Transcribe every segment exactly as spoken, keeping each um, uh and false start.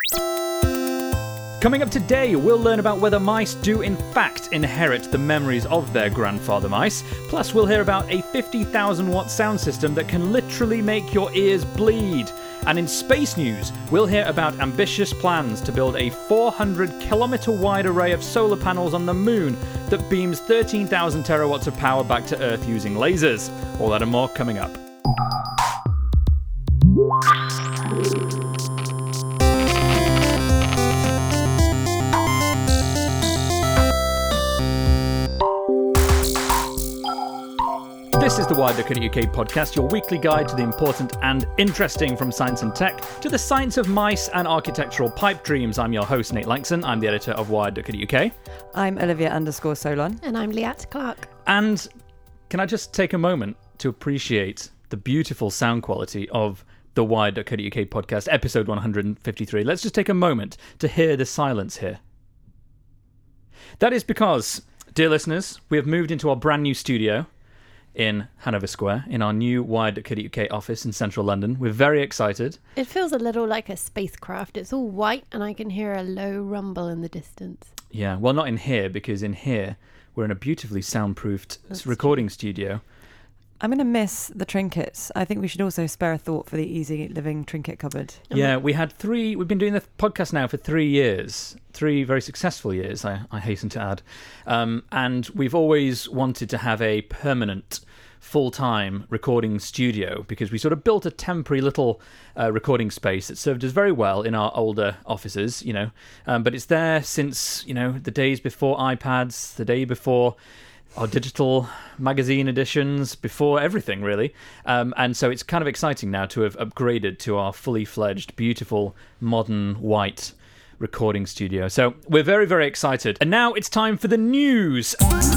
Coming up today, we'll learn about whether mice do in fact inherit the memories of their grandfather mice. Plus, we'll hear about a fifty thousand watt sound system that can literally make your ears bleed. And in space news, we'll hear about ambitious plans to build a four hundred kilometre wide array of solar panels on the moon that beams thirteen thousand terawatts of power back to Earth using lasers. All that and more coming up. This is the Wired.co.uk podcast, your weekly guide to the important and interesting from science and tech to the science of mice and architectural pipe dreams. I'm your host, Nate Langston. I'm the editor of Wired.co.uk. I'm Olivia underscore Solon. And I'm Liat Clark. And can I just take a moment to appreciate the beautiful sound quality of the Wired.co.uk podcast, episode one hundred fifty-three. Let's just take a moment to hear the silence here. That is because, dear listeners, we have moved into our brand new studio in Hanover Square, in our new Wired.co.uk office in central London. We're very excited. It feels a little like a spacecraft. It's all white and I can hear a low rumble in the distance. Yeah, well, not in here, because in here we're in a beautifully soundproofed That's recording true. studio. I'm going to miss the trinkets. I think we should also spare a thought for the Easy Living trinket cupboard. Yeah, we had three, we've been doing the podcast now for three years, three very successful years, I, I hasten to add. Um, and we've always wanted to have a permanent, full-time recording studio because we sort of built a temporary little uh, recording space that served us very well in our older offices, you know. Um, but it's there since, you know, the days before iPads, the day before our digital magazine editions, before everything, really. Um, and so it's kind of exciting now to have upgraded to our fully fledged, beautiful, modern, white recording studio. So we're very, very excited. And now it's time for the news.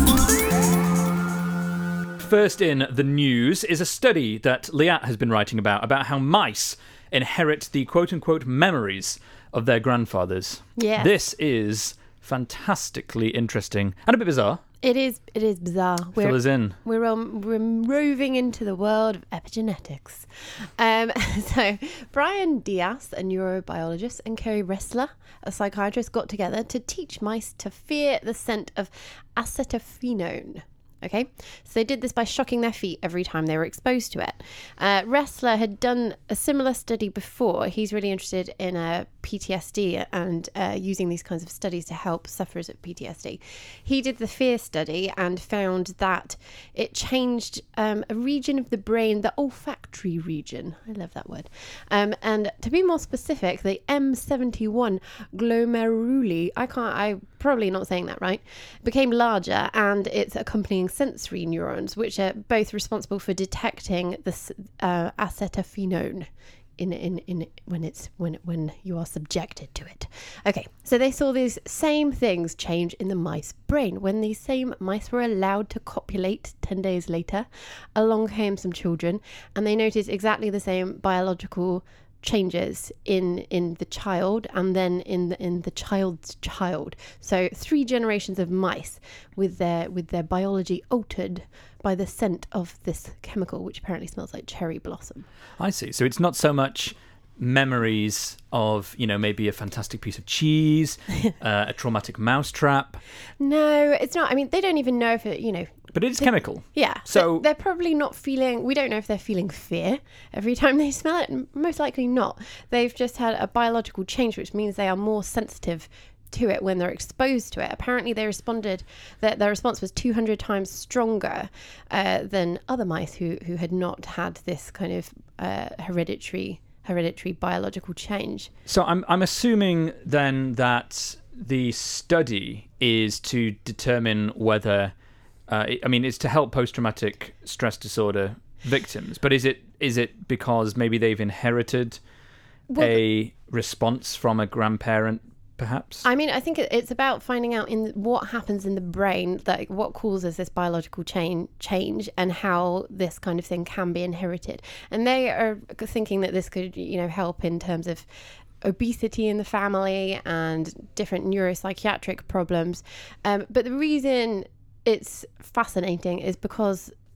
First in the news is a study that Liat has been writing about, about how mice inherit the quote-unquote memories of their grandfathers. Yeah. This is fantastically interesting and a bit bizarre. It is It is bizarre. We're, Fill us in. We're, um, we're roving into the world of epigenetics. Um, so Brian Diaz, a neurobiologist, and Kerry Ressler, a psychiatrist, got together to teach mice to fear the scent of acetophenone. Okay, so they did this by shocking their feet every time they were exposed to it. Uh, Ressler had done a similar study before. He's really interested in uh, P T S D and uh, using these kinds of studies to help sufferers of P T S D. He did the fear study and found that it changed um, a region of the brain, the olfactory region. I love that word. Um, and to be more specific, the M seventy-one glomeruli, I can't, I probably not saying that right, became larger, and its accompanying sensory neurons, which are both responsible for detecting this uh, acetophenone in in in when it's when when you are subjected to it. Okay, so they saw these same things change in the mice brain when these same mice were allowed to copulate ten days later. Along came some children, and they noticed exactly the same biological changes in in the child and then in the in the child's child. So three generations of mice with their with their biology altered by the scent of this chemical, which apparently smells like cherry blossom. I see. So it's not so much memories of, you know, maybe a fantastic piece of cheese, uh, a traumatic mousetrap. No, it's not. I mean, they don't even know if it, you know, but it is chemical. Yeah. So they're probably not feeling, we don't know if they're feeling fear every time they smell it. Most likely not. They've just had a biological change, which means they are more sensitive to it when they're exposed to it. Apparently they responded, that their response was two hundred times stronger uh, than other mice who, who had not had this kind of uh, hereditary hereditary biological change. So I'm I'm assuming then that the study is to determine whether Uh, I mean, it's to help post-traumatic stress disorder victims, but is it is it because maybe they've inherited well, a response from a grandparent, perhaps? I mean, I think it's about finding out in what happens in the brain, that what causes this biological chain change, and how this kind of thing can be inherited. And they are thinking that this could, you know, help in terms of obesity in the family and different neuropsychiatric problems. Um, but the reason it's fascinating is because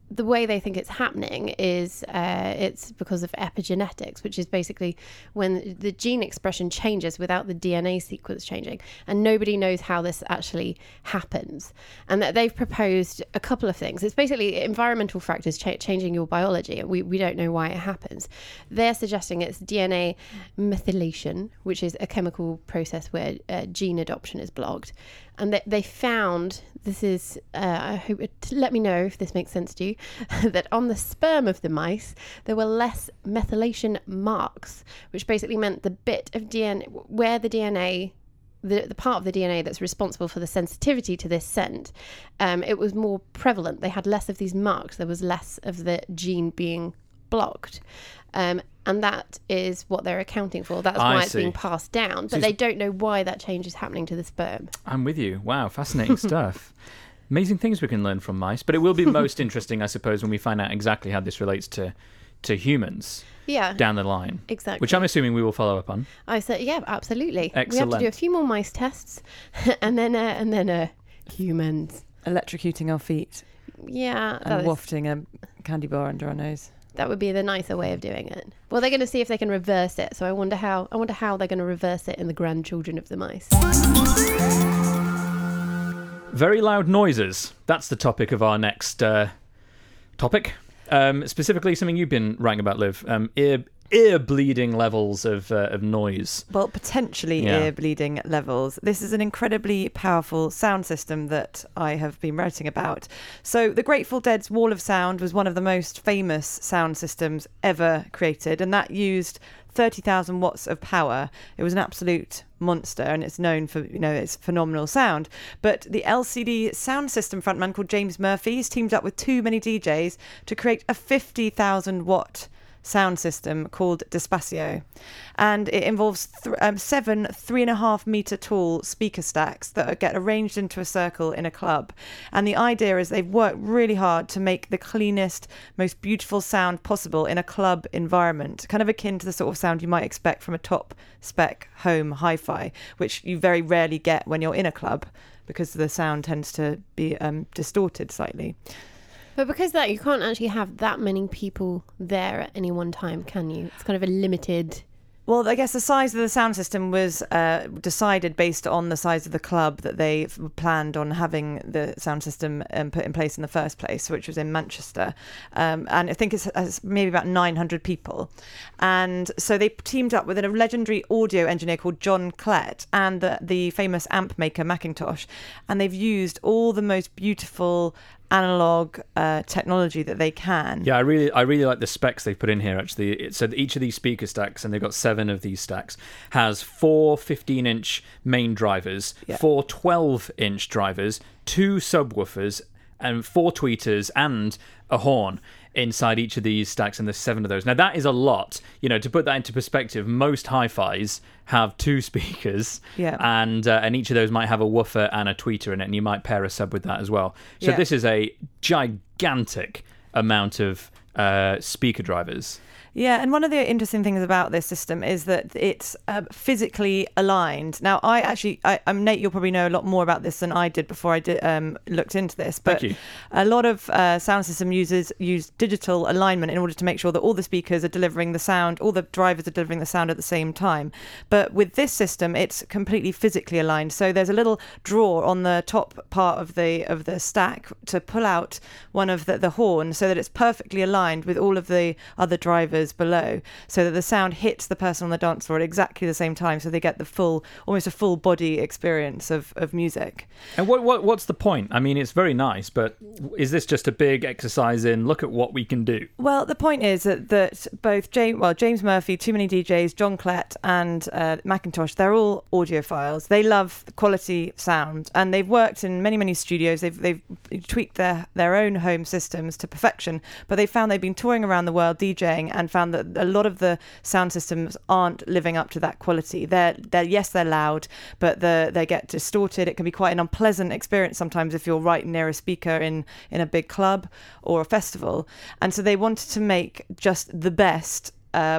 the way they think it's happening is uh, it's because of epigenetics, which is basically when the gene expression changes without the D N A sequence changing, and nobody knows how this actually happens. And that they've proposed a couple of things. It's basically environmental factors cha- changing your biology, and we, we don't know why it happens. They're suggesting it's D N A methylation, which is a chemical process where uh, gene adoption is blocked. And they, they found, this is, uh, I hope, it, let me know if this makes sense to you, that on the sperm of the mice, there were less methylation marks, which basically meant the bit of D N A, where the D N A, the, the part of the D N A that's responsible for the sensitivity to this scent, um, it was more prevalent. They had less of these marks. There was less of the gene being blocked. Um, and that is what they're accounting for. That's I why it's see. being passed down. But So they don't know why that change is happening to the sperm. I'm with you. Wow, fascinating stuff. Amazing things we can learn from mice. But it will be most interesting, I suppose, when we find out exactly how this relates to, to humans Yeah, down the line. exactly. Which I'm assuming we will follow up on. I said, yeah, absolutely. We have to Excellent. do a few more mice tests, and then uh, and then uh, humans. Electrocuting our feet Yeah, that, and is, wafting a candy bar under our nose. that would be the nicer way of doing it. Well, they're going to see if they can reverse it. So I wonder how. I wonder how they're going to reverse it in the grandchildren of the mice. Very loud noises. That's the topic of our next uh, topic. Um, specifically, something you've been writing about, Liv. Um, ear ear bleeding levels of uh, of noise. Well, potentially Yeah. ear bleeding levels. This is an incredibly powerful sound system that I have been writing about. So the Grateful Dead's Wall of Sound was one of the most famous sound systems ever created, and that used thirty thousand watts of power. It was an absolute monster, and it's known for, you know, its phenomenal sound. But the L C D sound system frontman called James Murphy has teamed up with Too Many D Js to create a fifty thousand watt sound system called Despacio, and it involves th- um, seven three and a half meter tall speaker stacks that are- get arranged into a circle in a club. And the idea is they've worked really hard to make the cleanest, most beautiful sound possible in a club environment, kind of akin to the sort of sound you might expect from a top spec home hi-fi, which you very rarely get when you're in a club because the sound tends to be um, distorted slightly. But because of that, you can't actually have that many people there at any one time, can you? It's kind of a limited. Well, I guess the size of the sound system was uh, decided based on the size of the club that they f- planned on having the sound system um, put in place in the first place, which was in Manchester. Um, and I think it's, it's maybe about nine hundred people. And so they teamed up with a legendary audio engineer called John Klett and the, the famous amp maker Macintosh. And they've used all the most beautiful analog uh, technology that they can. Yeah, I really, I really like the specs they put in here. Actually, it said each of these speaker stacks, and they've got seven of these stacks, has four fifteen-inch main drivers, Yeah. four twelve-inch drivers, two subwoofers, and four tweeters, and a horn inside each of these stacks, and there's seven of those. Now that is a lot. You know, to put that into perspective, most hi-fis have two speakers, Yeah. and uh, and each of those might have a woofer and a tweeter in it, and you might pair a sub with that as well. So Yeah. this is a gigantic amount of uh, speaker drivers. Yeah, and one of the interesting things about this system is that it's uh, physically aligned. Now, I actually, I, I'm Nate. You'll probably know a lot more about this than I did before I did um, looked into this. But Thank you. a lot of uh, sound system users use digital alignment in order to make sure that all the speakers are delivering the sound, all the drivers are delivering the sound at the same time. But with this system, it's completely physically aligned. So there's a little drawer on the top part of the of the stack to pull out one of the, the horn so that it's perfectly aligned with all of the other drivers below, so that the sound hits the person on the dance floor at exactly the same time, so they get the full, almost a full body experience of, of music. And what, what what's the point? I mean, it's very nice, but is this just a big exercise in look at what we can do? Well, the point is that, that both James, well, James Murphy, Too Many D Js, John Klett, and uh, Macintosh, they're all audiophiles. They love quality sound, and they've worked in many, many studios. They've they've tweaked their, their own home systems to perfection, but they found they've been touring around the world DJing and found that a lot of the sound systems aren't living up to that quality. They're, they're yes, they're loud, but the, they get distorted. It can be quite an unpleasant experience sometimes if you're right near a speaker in, in a big club or a festival. And so they wanted to make just the best uh,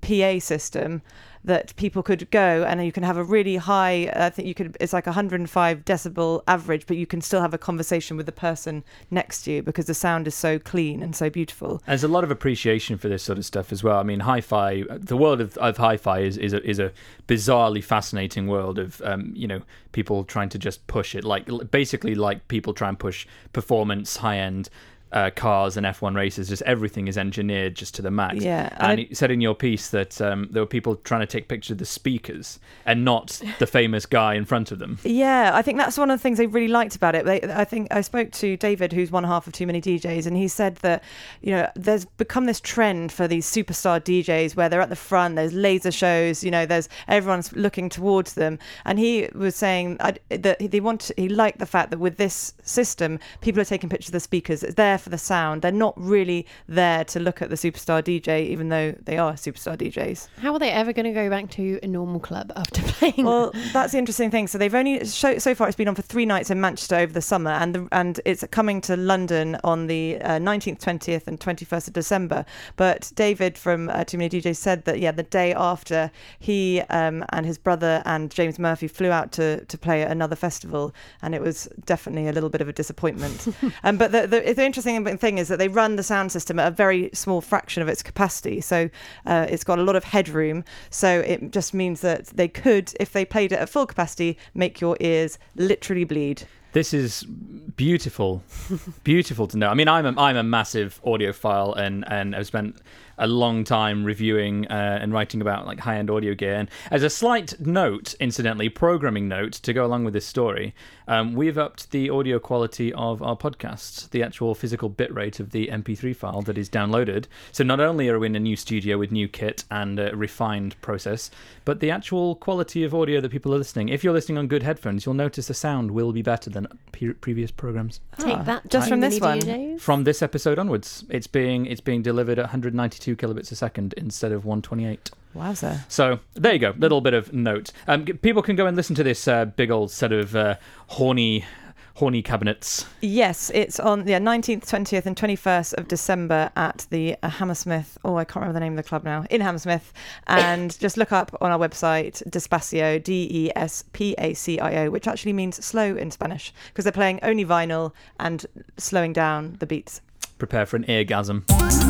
P A system that people could go and you can have a really high, I think you could, it's like one hundred five decibel average, but you can still have a conversation with the person next to you because the sound is so clean and so beautiful. There's a lot of appreciation for this sort of stuff as well. I mean, hi-fi, the world of, of hi-fi is, is, a, is a bizarrely fascinating world of, um, you know, people trying to just push it, like basically like people try and push performance, high-end Uh, cars and F one races. Just everything is engineered just to the max. Yeah, and and you said in your piece that um, there were people trying to take pictures of the speakers and not the famous guy in front of them. Yeah, I think that's one of the things they really liked about it. They, I think I spoke to David, who's one half of Too Many D Js, and he said that, you know, there's become this trend for these superstar D Js where they're at the front, there's laser shows, you know, there's everyone's looking towards them. And he was saying I, that they want, he liked the fact that with this system, people are taking pictures of the speakers. It's there for the sound. They're not really there to look at the superstar D J, even though they are superstar D Js. How are they ever going to go back to a normal club after playing? Well, that's the interesting thing. So they've only show, so far it's been on for three nights in Manchester over the summer, and the, and it's coming to London on the uh, nineteenth, twentieth, and twenty-first of December. But David from uh, Too Many D Js said that yeah, the day after he um, and his brother and James Murphy flew out to to play at another festival, and it was definitely a little bit of a disappointment. um, but the, the, the interesting thing is that they run the sound system at a very small fraction of its capacity, so uh, it's got a lot of headroom, so it just means that they could, if they played it at full capacity, make your ears literally bleed. This is beautiful, beautiful to know. I mean, I'm a, I'm a massive audiophile, and, and I've spent a long time reviewing uh, and writing about like high-end audio gear. And as a slight note, incidentally, programming note to go along with this story, um, we've upped the audio quality of our podcast, the actual physical bitrate of the M P three file that is downloaded. So not only are we in a new studio with new kit and a refined process, but the actual quality of audio that people are listening. If you're listening on good headphones, you'll notice the sound will be better than pre- previous programs. Take Ah, that, just from this one. D Js. From this episode onwards, it's being it's being delivered at one hundred ninety-two kilobits a second instead of one twenty-eight. Wowza. So there you go, little bit of note. Um, g- people can go and listen to this uh, big old set of uh, horny, horny cabinets. Yes, it's on the yeah, nineteenth, twentieth, and twenty-first of December at the uh, Hammersmith. Oh, I can't remember the name of the club now. In Hammersmith, and just look up on our website Despacio, D E S P A C I O, which actually means slow in Spanish, because they're playing only vinyl and slowing down the beats. Prepare for an eargasm.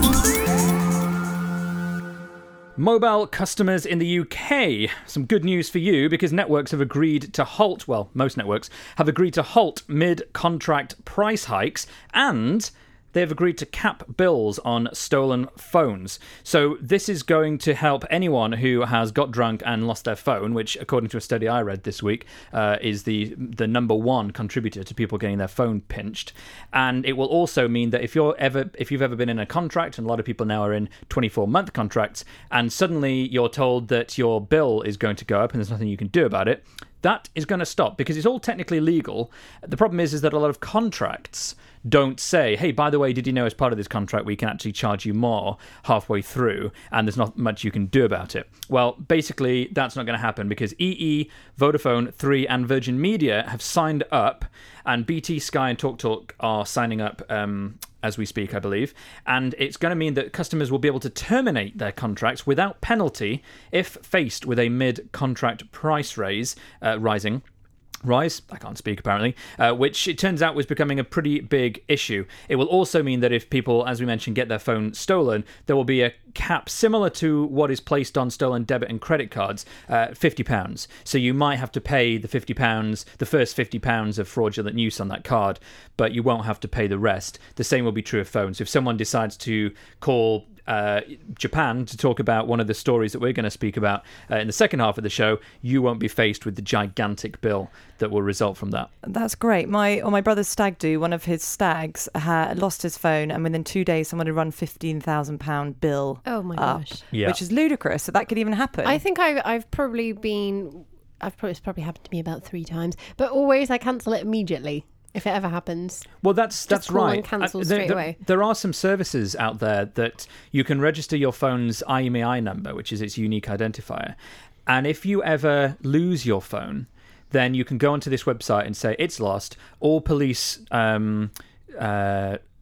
Mobile customers in the U K. Some good news for you, because networks have agreed to halt, well, most networks have agreed to halt mid-contract price hikes, and they've agreed to cap bills on stolen phones. So this is going to help anyone who has got drunk and lost their phone, which, according to a study I read this week, uh, is the the number one contributor to people getting their phone pinched. And it will also mean that if you're ever if you've ever been in a contract, and a lot of people now are in twenty-four month contracts, and suddenly you're told that your bill is going to go up and there's nothing you can do about it, that is going to stop, because it's all technically legal. The problem is, is that a lot of contracts don't say, hey, by the way, did you know as part of this contract we can actually charge you more halfway through, and there's not much you can do about it. Well, basically, that's not going to happen, because E E, Vodafone, Three, and Virgin Media have signed up, and B T, Sky, and TalkTalk are signing up um, as we speak, I believe. And it's going to mean that customers will be able to terminate their contracts without penalty if faced with a mid-contract price raise, uh, rising. Rise, I can't speak apparently, uh, which it turns out was becoming a pretty big issue. It will also mean that if people, as we mentioned, get their phone stolen, there will be a cap similar to what is placed on stolen debit and credit cards, uh, fifty pounds. So you might have to pay the fifty pounds, the first fifty pounds of fraudulent use on that card, but you won't have to pay the rest. The same will be true of phones. If someone decides to call Uh, Japan to talk about one of the stories that we're going to speak about uh, in the second half of the show, you won't be faced with the gigantic bill that will result from that. That's great. My on my brother's stag do, one of his stags had lost his phone, and within two days someone had run fifteen thousand pound bill Oh my up, gosh. Yeah. which is ludicrous that that could even happen. I think I've, I've probably been, I've probably, it's probably happened to me about three times, but always I cancel it immediately if it ever happens. Well, that's that's call right. and cancel Uh, straight there, away. There are some services out there that you can register your phone's I M E I number, which is its unique identifier. And if you ever lose your phone, then you can go onto this website and say it's lost. All police um, uh,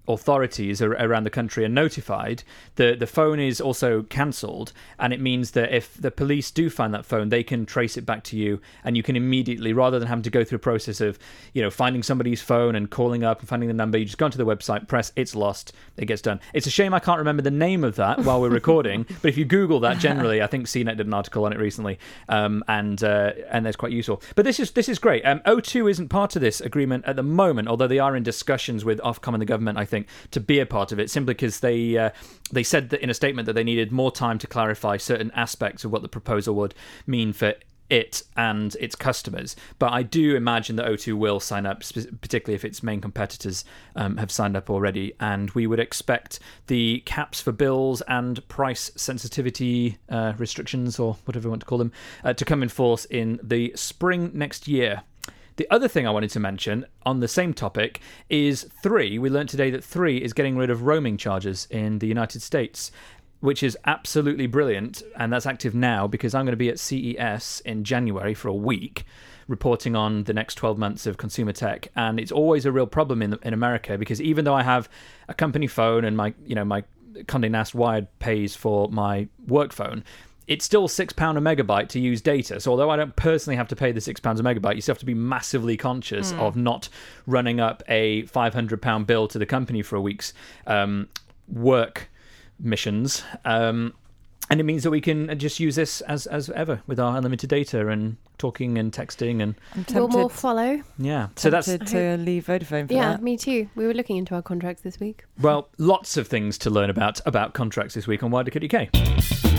authorities ar- around the country are notified, the the phone is also cancelled, and it means that if the police do find that phone, they can trace it back to you, and you can immediately, rather than having to go through a process of, you know, finding somebody's phone and calling up and finding the number, you just go onto the website, press it's lost, it gets done. It's a shame I can't remember the name of that while we're recording, but if you Google that, generally, I think C net did an article on it recently, um, and uh, and that's quite useful. But this is this is great. Um, O two isn't part of this agreement at the moment, although they are in discussions with Ofcom and the government, I think, to be a part of it, simply because they uh, they said that in a statement that they needed more time to clarify certain aspects of what the proposal would mean for it and its customers. But I do imagine that O two will sign up, particularly if its main competitors um, have signed up already, and we would expect the caps for bills and price sensitivity uh, restrictions, or whatever you want to call them, uh, to come in force in the spring next year. The other thing I wanted to mention on the same topic is Three. We learned today that Three is getting rid of roaming charges in the United States, which is absolutely brilliant, and that's active now because I'm going to be at C E S in January for a week reporting on the next twelve months of consumer tech, and it's always a real problem in in America because even though I have a company phone and my, you know, my Condé Nast Wired pays for my work phone, it's still six pounds a megabyte to use data. So although I don't personally have to pay the six pounds a megabyte, you still have to be massively conscious mm. of not running up a five hundred pounds bill to the company for a week's um, work missions. Um, and it means that we can just use this as, as ever with our unlimited data and talking and texting. And will more follow. Yeah. So that's to leave Vodafone for yeah, that. me too. We were looking into our contracts this week. Well, lots of things to learn about about contracts this week on Wired dot co dot U K.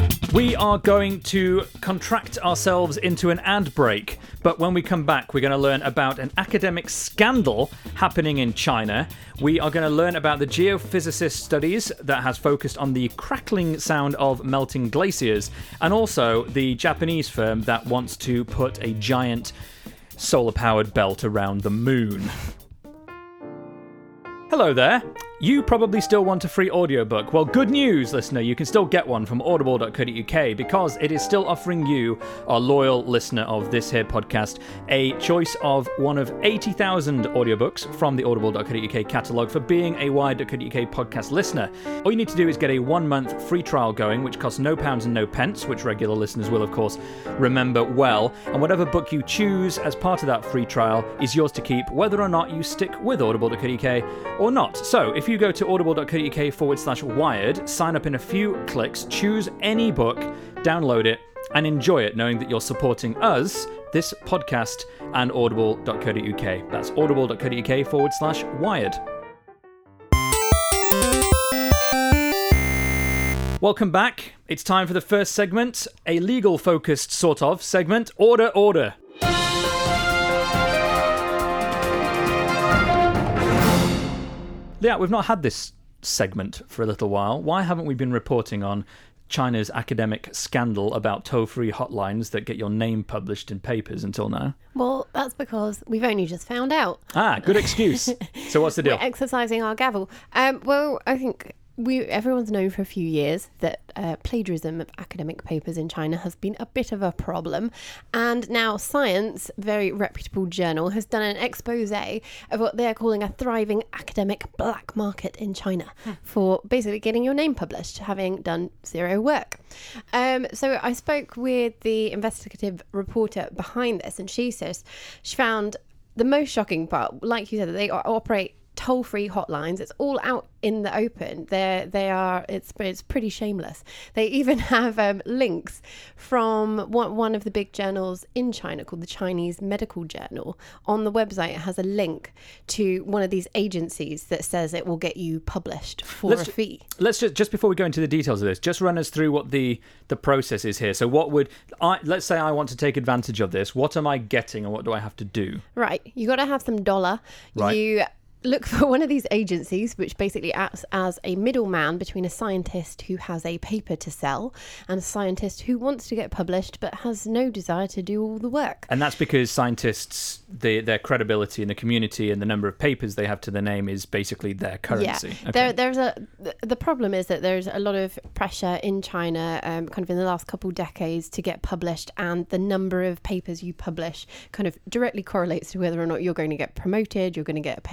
We are going to contract ourselves into an ad break, but when we come back, we're going to learn about an academic scandal happening in China. We are going to learn about the geophysicist studies that has focused on the crackling sound of melting glaciers, and also the Japanese firm that wants to put a giant solar-powered belt around the moon. Hello there. You probably still want a free audiobook. Well, good news, listener. You can still get one from audible dot co dot U K because it is still offering you, our loyal listener of this here podcast, a choice of one of eighty thousand audiobooks from the audible dot co dot U K catalogue for being a Wired dot co dot U K podcast listener. All you need to do is get a one-month free trial going, which costs no pounds and no pence, which regular listeners will, of course, remember well. And whatever book you choose as part of that free trial is yours to keep, whether or not you stick with audible dot co dot U K or not. So, if If you go to audible dot co dot U K forward slash wired, sign up in a few clicks, choose any book, download it, and enjoy it, knowing that you're supporting us, this podcast, and audible dot co dot U K. That's audible dot co dot U K forward slash wired. Welcome back. It's time for the first segment, a legal-focused sort of segment, Order, Order. Yeah, we've not had this segment for a little while. Why haven't we been reporting on China's academic scandal about toll-free hotlines that get your name published in papers until now? Well, that's because we've only just found out. Ah, good excuse. So what's the deal? We're exercising our gavel. Um, well, I think we everyone's known for a few years that uh, plagiarism of academic papers in China has been a bit of a problem. And now Science, very reputable journal, has done an expose of what they're calling a thriving academic black market in China hmm. for basically getting your name published, having done zero work. Um, so I spoke with the investigative reporter behind this, and she says she found the most shocking part, like you said, that they operate toll-free hotlines. It's all out in the open. They they are. It's it's pretty shameless. They even have um, links from one one of the big journals in China called the Chinese Medical Journal. On the website, it has a link to one of these agencies that says it will get you published for let's, a fee. Let's just just before we go into the details of this, just run us through what the the process is here. So what would I? Let's say I want to take advantage of this. What am I getting, and what do I have to do? Right, you got to have some dollar. Right. You look for one of these agencies which basically acts as a middleman between a scientist who has a paper to sell and a scientist who wants to get published but has no desire to do all the work. And that's because scientists, the, their credibility in the community and the number of papers they have to their name is basically their currency. Yeah, okay. there, there's a the problem is that there's a lot of pressure in China, um, kind of in the last couple of decades, to get published, and the number of papers you publish kind of directly correlates to whether or not you're going to get promoted, you're going to get a pay rise,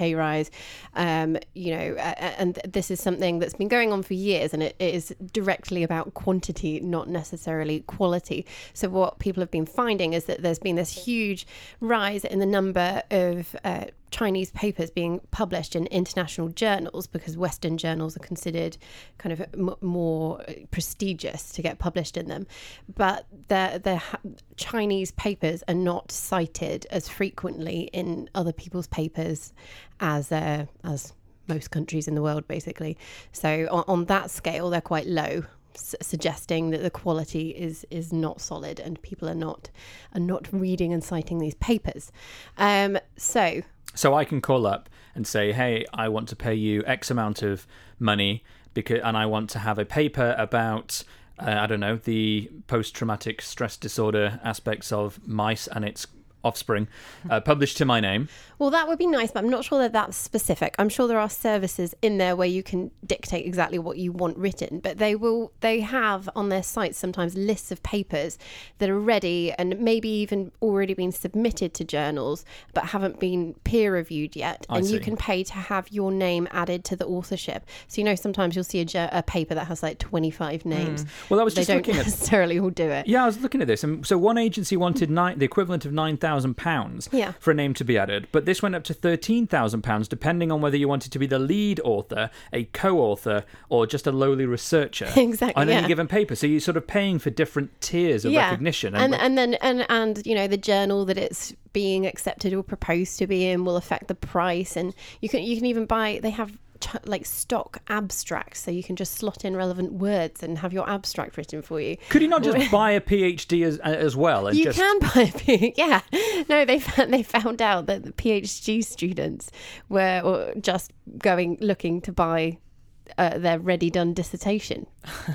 rise. Um, you know, uh, and this is something that's been going on for years, and it, it is directly about quantity, not necessarily quality. So what people have been finding is that there's been this huge rise in the number of uh, Chinese papers being published in international journals, because Western journals are considered kind of m- more prestigious to get published in them. But the the Chinese papers are not cited as frequently in other people's papers as uh, as most countries in the world, basically. So on, on that scale, they're quite low, s- suggesting that the quality is is not solid, and people are not are not reading and citing these papers. Um, so. So I can call up and say, hey, I want to pay you X amount of money, because, and I want to have a paper about, uh, I don't know, the post-traumatic stress disorder aspects of mice and its offspring, uh, published to my name. Well, that would be nice, but I'm not sure that that's specific. I'm sure there are services in there where you can dictate exactly what you want written, but they will, they have on their sites sometimes lists of papers that are ready and maybe even already been submitted to journals, but haven't been peer reviewed yet. I and see. You can pay to have your name added to the authorship. So, you know, sometimes you'll see a, ju- a paper that has like twenty-five names. Mm. Well, I was they just don't looking at... necessarily all do it. Yeah, I was looking at this. And so one agency wanted nine, the equivalent of nine thousand pounds Yeah. for a name to be added. But this went up to thirteen thousand pounds, depending on whether you wanted to be the lead author, a co-author, or just a lowly researcher. Exactly, on any yeah. given paper. So you're sort of paying for different tiers of Yeah. recognition. And and then and and you know, the journal that it's being accepted or proposed to be in will affect the price. And you can you can even buy, they have ch- like stock abstracts, so you can just slot in relevant words and have your abstract written for you. Could you not just buy a PhD as as well? And You just... can buy a PhD, yeah. No, they found, they found out that the PhD students were or just going looking to buy uh, their ready done dissertation.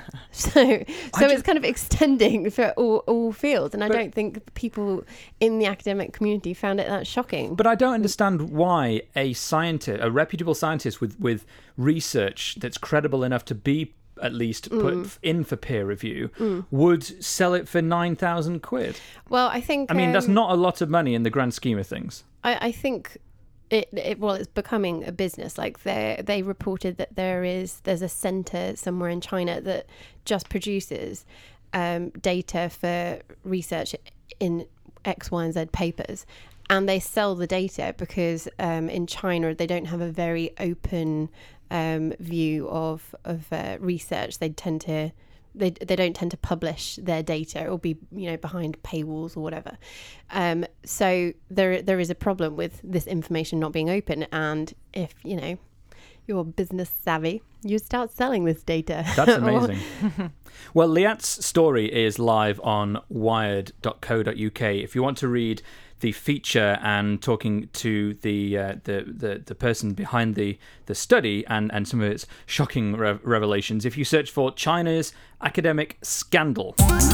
so so just- it's kind of extending for all, all fields, and I But- don't think people in the academic community found it that shocking. But I don't understand why a scientist, a reputable scientist with, with research that's credible enough to be at least put Mm. f- in for peer review, would sell it for nine thousand quid. well, I think I mean, that's um, not a lot of money in the grand scheme of things. I, I think it, it well, it's becoming a business. Like they they reported that there is there's a center somewhere in China that just produces um, data for research in X, Y, and Z papers, and they sell the data because um, in China they don't have a very open um, view of of uh, research. They tend to they they don't tend to publish their data or be, you know, behind paywalls or whatever. Um, so there there is a problem with this information not being open, and if, you know, you're business savvy, you start selling this data. That's amazing. Well, Liat's story is live on wired dot co dot uk. If you want to read the feature and talking to the uh, the, the the person behind the the study and and some of its shocking re- revelations, if you search for China's academic scandal.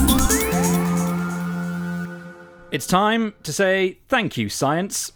It's time to say thank you, science.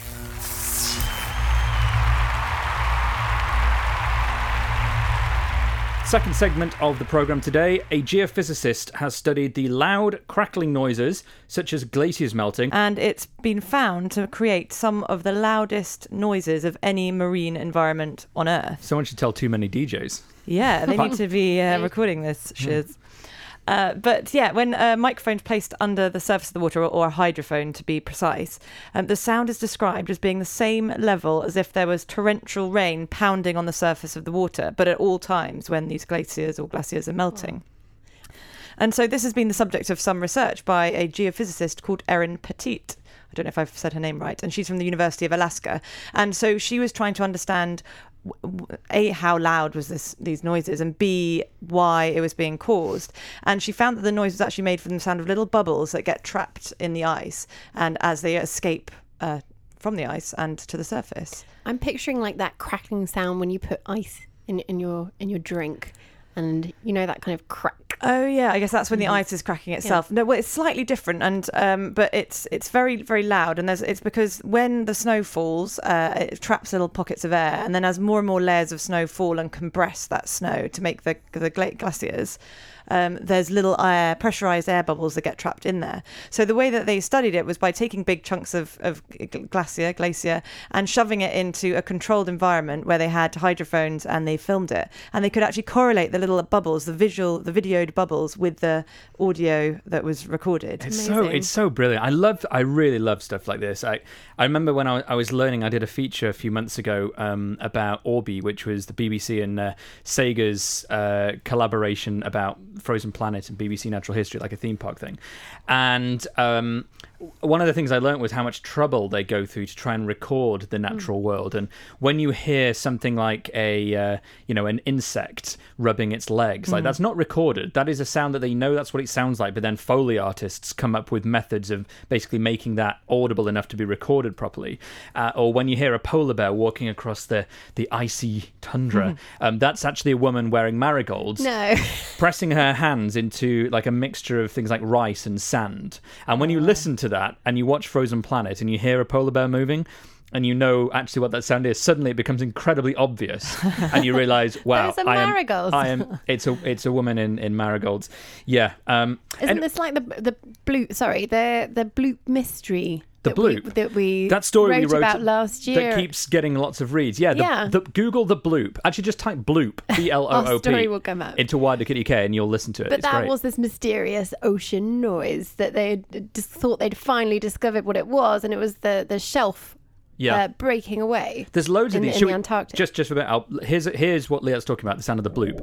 Second segment of the programme today, a geophysicist has studied the loud crackling noises, such as glaciers melting. And it's been found to create some of the loudest noises of any marine environment on Earth. Someone should tell too many D Js. Yeah, they need to be uh, recording this shiz. Uh, but yeah, when a microphone's placed under the surface of the water, or, or a hydrophone to be precise, um, the sound is described as being the same level as if there was torrential rain pounding on the surface of the water, but at all times when these glaciers or glaciers are melting. And so this has been the subject of some research by a geophysicist called Erin Petit. I don't know if I've said her name right. And she's from the University of Alaska. And so she was trying to understand, A, how loud was this these noises, and B, why it was being caused. And she found that the noise was actually made from the sound of little bubbles that get trapped in the ice, and as they escape uh, from the ice and to the surface. I'm picturing like that crackling sound when you put ice in in your in your drink, and you know, that kind of crack. Oh yeah, I guess that's when the ice is cracking itself. Yeah. No, well, it's slightly different, and um, but it's it's very very loud, and there's it's because when the snow falls, uh, it traps little pockets of air, and then as more and more layers of snow fall and compress that snow to make the the gla- glaciers, um, there's little air, pressurized air bubbles that get trapped in there. So the way that they studied it was by taking big chunks of, of glacier, glacier and shoving it into a controlled environment where they had hydrophones and they filmed it. And they could actually correlate the little bubbles, the visual, the videoed bubbles with the audio that was recorded. It's so it's so brilliant. I love, I really love stuff like this. I, I remember when I, I was learning, I did a feature a few months ago um, about Orby, which was the B B C and uh, Sega's uh, collaboration about Frozen Planet and B B C Natural History, like a theme park thing. And um, one of the things I learned was how much trouble they go through to try and record the natural mm. world. And when you hear something like a, uh, you know, an insect rubbing its legs, mm. like that's not recorded. That is a sound that they know that's what it sounds like. But then Foley artists come up with methods of basically making that audible enough to be recorded properly. Uh, or when you hear a polar bear walking across the, the icy tundra, mm. um, that's actually a woman wearing marigolds, no. pressing her hands into like a mixture of things like rice and sand. And when you listen to that and you watch Frozen Planet and you hear a polar bear moving and you know actually what that sound is, suddenly it becomes incredibly obvious and you realise, wow, Those are I am, marigolds. I am it's a it's a woman in, in marigolds. Yeah. Um, Isn't and, this like the the bloop sorry, the the bloop mystery? The that bloop we, that we that story wrote we wrote about last year that keeps getting lots of reads. Yeah, the, yeah. The, Google the bloop. Actually, just type bloop B L O O P Our story will come up into Wider Kitty K, and you'll listen to it. But it's that great. was this mysterious ocean noise that they just thought they'd finally discovered what it was, and it was the the shelf. Yeah, uh, breaking away. There's loads in, of these. in Should the we, Antarctic. Just, just for a bit. I'll, here's here's what Leah's talking about. The sound of the bloop.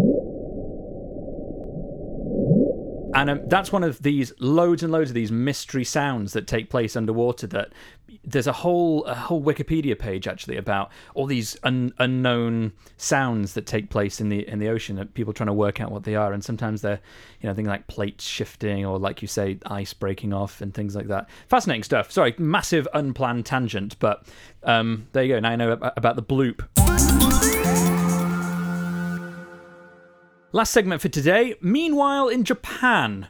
And um, that's one of these loads and loads of these mystery sounds that take place underwater. That there's a whole a whole Wikipedia page actually about all these un, unknown sounds that take place in the in the ocean. That people trying to work out what they are, and sometimes they're you know things like plates shifting or like you say ice breaking off and things like that. Fascinating stuff. Sorry, massive unplanned tangent, but um, there you go. Now I know about the bloop. Last segment for today. Meanwhile, in Japan.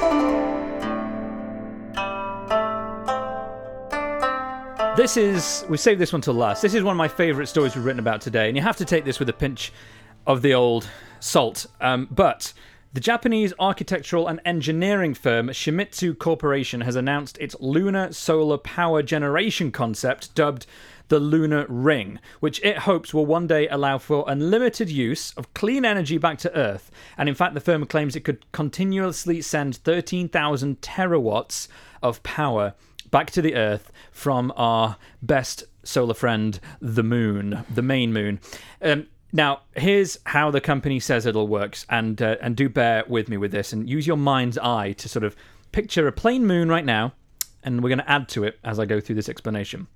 This is, we saved this one till last. This is one of my favourite stories we've written about today, and you have to take this with a pinch of the old salt. Um, but the Japanese architectural and engineering firm Shimizu Corporation has announced its lunar solar power generation concept, dubbed the Lunar Ring, which it hopes will one day allow for unlimited use of clean energy back to Earth. And in fact, the firm claims it could continuously send thirteen thousand terawatts of power back to the Earth from our best solar friend, the moon, the main moon. Um, now, here's how the company says it'll work, and uh, and do bear with me with this, and use your mind's eye to sort of picture a plain moon right now, and we're going to add to it as I go through this explanation.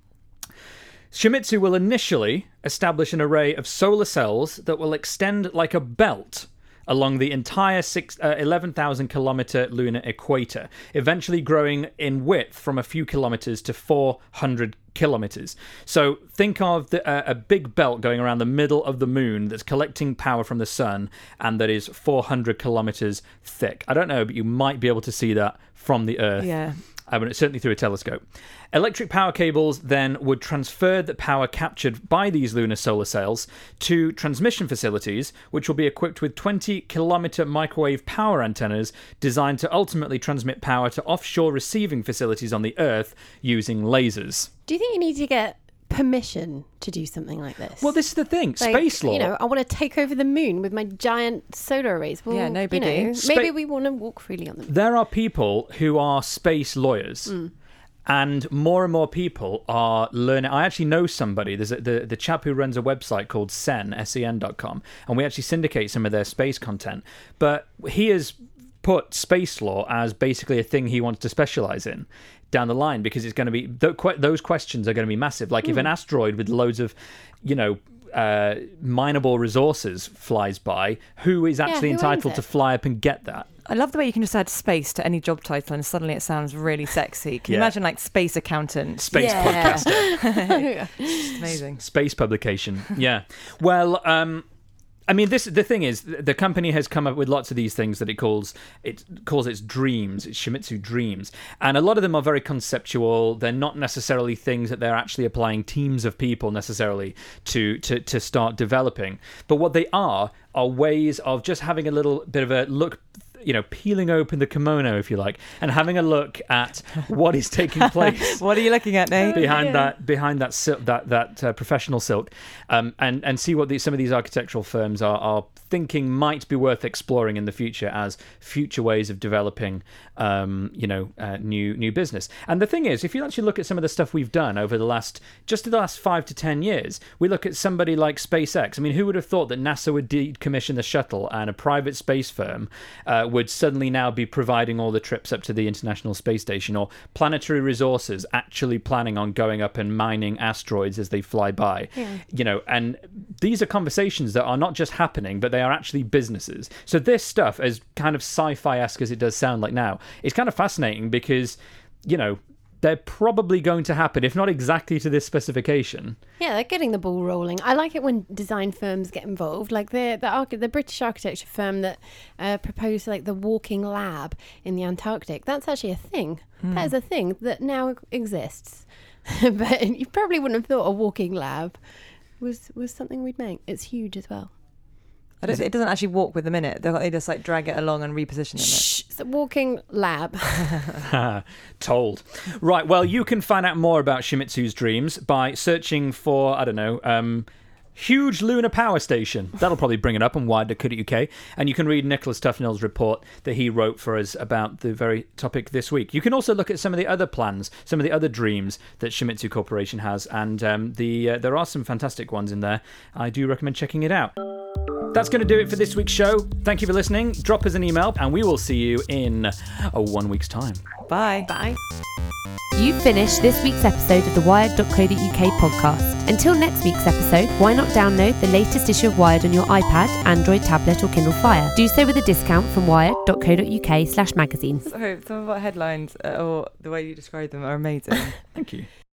Shimizu will initially establish an array of solar cells that will extend like a belt along the entire six, uh, eleven thousand kilometre lunar equator, eventually growing in width from a few kilometres to four hundred kilometres. So think of the, uh, a big belt going around the middle of the moon that's collecting power from the sun and that is four hundred kilometres thick. I don't know, but you might be able to see that from the Earth. Yeah. I mean, certainly through a telescope. Electric power cables then would transfer the power captured by these lunar solar cells to transmission facilities, which will be equipped with twenty kilometre microwave power antennas designed to ultimately transmit power to offshore receiving facilities on the Earth using lasers. Do you think you need to get permission to do something like this? Well, this is the thing. Like, space law. You know, I want to take over the moon with my giant solar arrays. Well, yeah, nobody. You know, Spa- maybe we want to walk freely on the moon. There are people who are space lawyers. Mm. And more and more people are learning. I actually know somebody. There's a, the the chap who runs a website called Sen, S E N dot com, and we actually syndicate some of their space content. But he has put space law as basically a thing he wants to specialize in down the line, because it's going to be those questions are going to be massive. Like mm. if an asteroid with loads of, you know, uh, mineable resources flies by, who is actually yeah, who entitled to fly up and get that? I love the way you can just add space to any job title and suddenly it sounds really sexy. Can yeah. you imagine like space accountant? Space yeah. podcaster. It's amazing. Space publication. Yeah. Well, um, I mean, this the thing is, the company has come up with lots of these things that it calls it calls its dreams, its Shimizu dreams, and a lot of them are very conceptual. They're not necessarily things that they're actually applying teams of people necessarily to to to start developing. But what they are are ways of just having a little bit of a look, you know, peeling open the kimono, if you like, and having a look at what is taking place. What are you looking at, Nate? Behind yeah. that, behind that silk, that that uh, professional silk, um, and and see what these, some of these architectural firms are are thinking might be worth exploring in the future as future ways of developing, um, you know, uh, new new business. And the thing is, if you actually look at some of the stuff we've done over the last just the last five to ten years, we look at somebody like SpaceX. I mean, who would have thought that NASA would decommission the shuttle and a private space firm uh, would suddenly now be providing all the trips up to the International Space Station, or Planetary Resources actually planning on going up and mining asteroids as they fly by. Yeah. You know, and these are conversations that are not just happening, but they are actually businesses. So this stuff, as kind of sci-fi-esque as it does sound like now, is kind of fascinating because, you know, they're probably going to happen, if not exactly to this specification. Yeah, they're getting the ball rolling. I like it when design firms get involved, like the the, arch- the British architecture firm that uh, proposed like the walking lab in the Antarctic. That's actually a thing. Mm. That is a thing that now exists. But you probably wouldn't have thought a walking lab was was something we'd make. It's huge as well. I don't, it doesn't actually walk with them in it. They they just like drag it along and reposition it. Shh, it's a walking lab. Told. Right, well, you can find out more about Shimizu's dreams by searching for, I don't know, um, huge lunar power station. That'll probably bring it up on wired dot co dot U K. And you can read Nicholas Tufnell's report that he wrote for us about the very topic this week. You can also look at some of the other plans, some of the other dreams that Shimizu Corporation has. And um, the uh, there are some fantastic ones in there. I do recommend checking it out. That's going to do it for this week's show. Thank you for listening. Drop us an email and we will see you in a one week's time. Bye. Bye. You've finished this week's episode of the wired dot co dot U K podcast. Until next week's episode, why not download the latest issue of Wired on your iPad, Android tablet or Kindle Fire? Do so with a discount from wired dot co dot U K slash magazine. Sorry, some of our headlines, uh, or the way you describe them, are amazing. Thank you.